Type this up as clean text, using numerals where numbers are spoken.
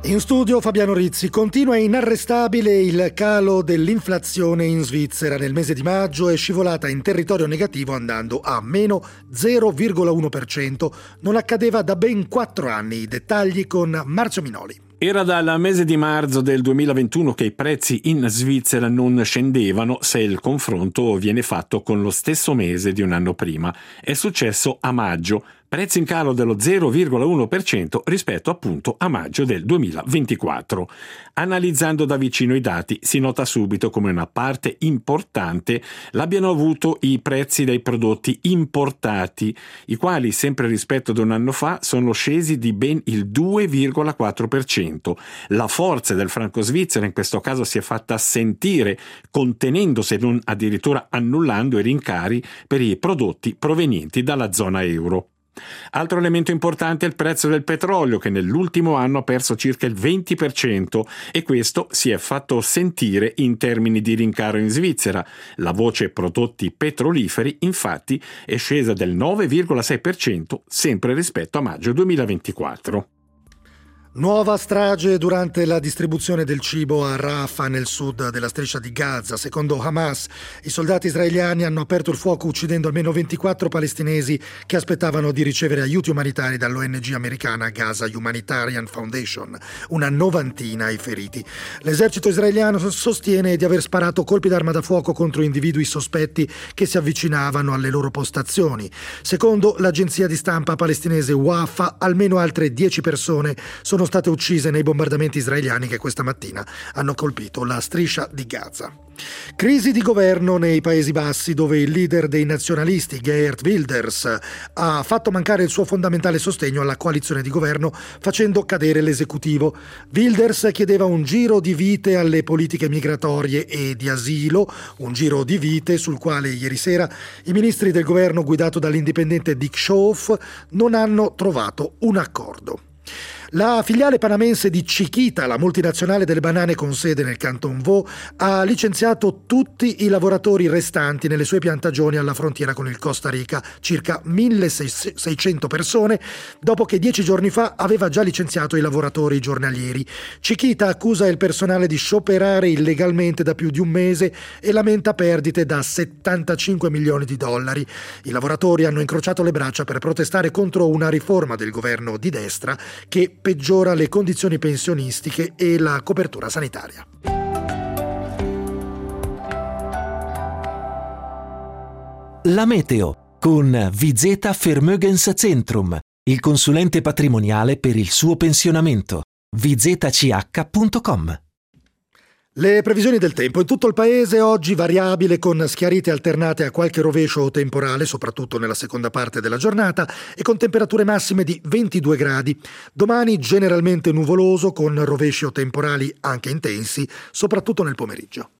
In studio Fabiano Rizzi. Continua inarrestabile il calo dell'inflazione in Svizzera. Nel mese di maggio è scivolata in territorio negativo andando a meno 0,1%. Non accadeva da ben 4 anni. I dettagli con Marzio Minoli. Era dal mese di marzo del 2021 che i prezzi in Svizzera non scendevano se il confronto viene fatto con lo stesso mese di un anno prima. È successo a maggio, prezzi in calo dello 0,1% rispetto appunto a maggio del 2024. Analizzando da vicino i dati si nota subito come una parte importante l'abbiano avuto i prezzi dei prodotti importati, i quali sempre rispetto ad un anno fa sono scesi di ben il 2,4%. La forza del franco svizzero in questo caso si è fatta sentire, contenendo se non addirittura annullando i rincari per i prodotti provenienti dalla zona euro. Altro elemento importante è il prezzo del petrolio, che nell'ultimo anno ha perso circa il 20% e questo si è fatto sentire in termini di rincaro in Svizzera. La voce prodotti petroliferi infatti è scesa del 9,6% sempre rispetto a maggio 2024. Nuova strage durante la distribuzione del cibo a Rafah nel sud della striscia di Gaza. Secondo Hamas, i soldati israeliani hanno aperto il fuoco uccidendo almeno 24 palestinesi che aspettavano di ricevere aiuti umanitari dall'ONG americana Gaza Humanitarian Foundation, una novantina ai feriti. L'esercito israeliano sostiene di aver sparato colpi d'arma da fuoco contro individui sospetti che si avvicinavano alle loro postazioni. Secondo l'agenzia di stampa palestinese Wafa, almeno altre 10 persone sono state uccise nei bombardamenti israeliani che questa mattina hanno colpito la striscia di Gaza. Crisi di governo nei Paesi Bassi, dove il leader dei nazionalisti, Geert Wilders, ha fatto mancare il suo fondamentale sostegno alla coalizione di governo, facendo cadere l'esecutivo. Wilders chiedeva un giro di vite alle politiche migratorie e di asilo, un giro di vite sul quale ieri sera i ministri del governo guidato dall'indipendente Dick Schoof non hanno trovato un accordo. La filiale panamense di Chiquita, la multinazionale delle banane con sede nel Canton Vaud, ha licenziato tutti i lavoratori restanti nelle sue piantagioni alla frontiera con il Costa Rica, circa 1600 persone, dopo che 10 giorni fa aveva già licenziato i lavoratori giornalieri. Chiquita accusa il personale di scioperare illegalmente da più di un mese e lamenta perdite da $75 milioni. I lavoratori hanno incrociato le braccia per protestare contro una riforma del governo di destra che peggiora le condizioni pensionistiche e la copertura sanitaria. La meteo con Vizeta Vermögenszentrum, il consulente patrimoniale per il suo pensionamento. vizech.com. Le previsioni del tempo. In tutto il paese oggi variabile con schiarite alternate a qualche rovescio o temporale, soprattutto nella seconda parte della giornata, e con temperature massime di 22 gradi. Domani generalmente nuvoloso con rovesci o temporali anche intensi, soprattutto nel pomeriggio.